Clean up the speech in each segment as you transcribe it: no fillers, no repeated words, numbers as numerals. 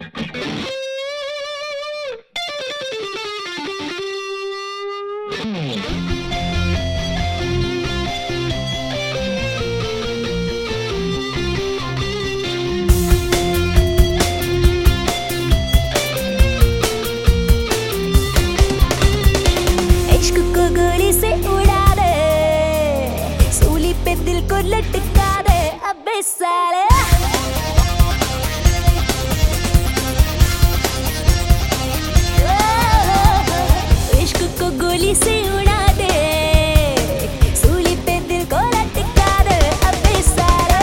इश्क को गोली से उड़ा दे, सूली पे दिल को लटका दे अबे साले। इश्क को गोली से उड़ा दे, सूली पे दिल को लटका दे अबे साले।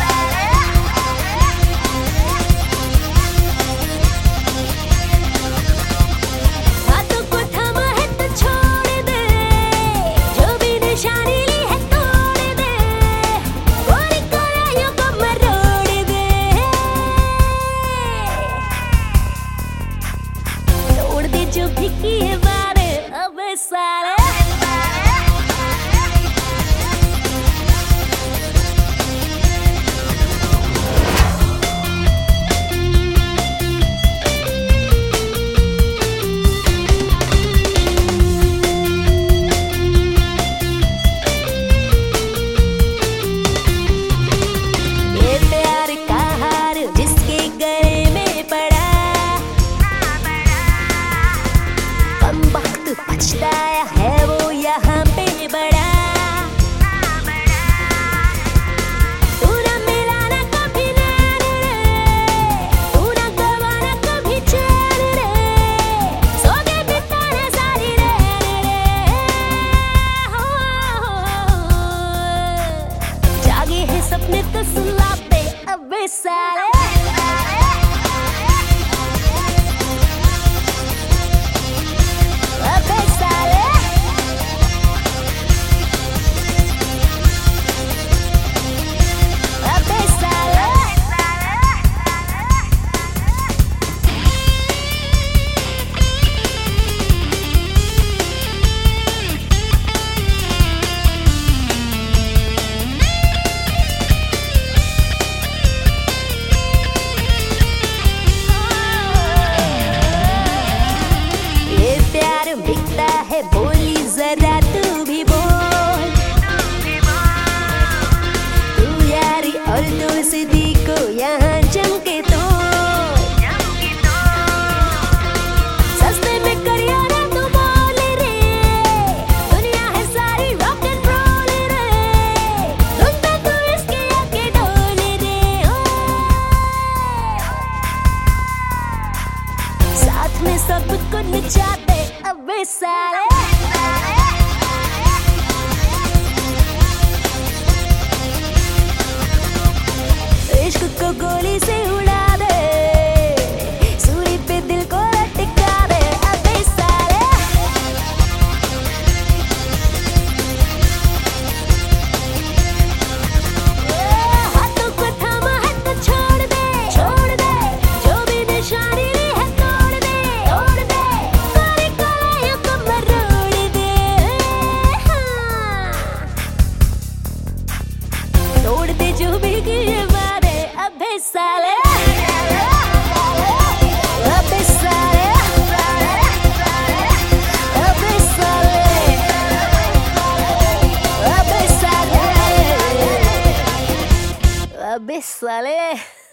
हाथों को थामा है तो छोड़ दे, जो भी निशानी ली है तोड़ दे, गोली कलाइयों को मरोड़ दे, तोड़ दे जो भी किए वारे अबे साले। ये प्यार का हार जिसके गले में पड़ा, कम वक्त पछताया है वो यहाँ पे बड़ा। तू ना मिला ना कभी नैन रे, तू ना गवाना कभी चैन रे, सो गए बिताने सारी रैन रे, जागे हैं सपने तो सुला पे अबे साले। अबे साले, अबे साले। ये प्यार बिकता है बोली जरा तू भी बोल, तू यारी और दोस्ती को यहाँ जम के तो सस्ते में करिया ना तू बोल रे, दुनिया है सारी रॉक एंड रोल रे, तुम तो तू इसके आगे डोल रे, साथ में सब कुछ नचाते अबे साले। इश्क को गोली से उड़ा दे, सूली पे दिल को लटका दे अबे साले। हाथों को थामा है तो छोड़ दे, जो भी निशानी ली है तोड़ दे, गोली कलाइयों को मरोड़ दे, तोड़ दे जो भी किए वारे अबे साले। अबे साले, अबे साले, अबे साले, अबे साले।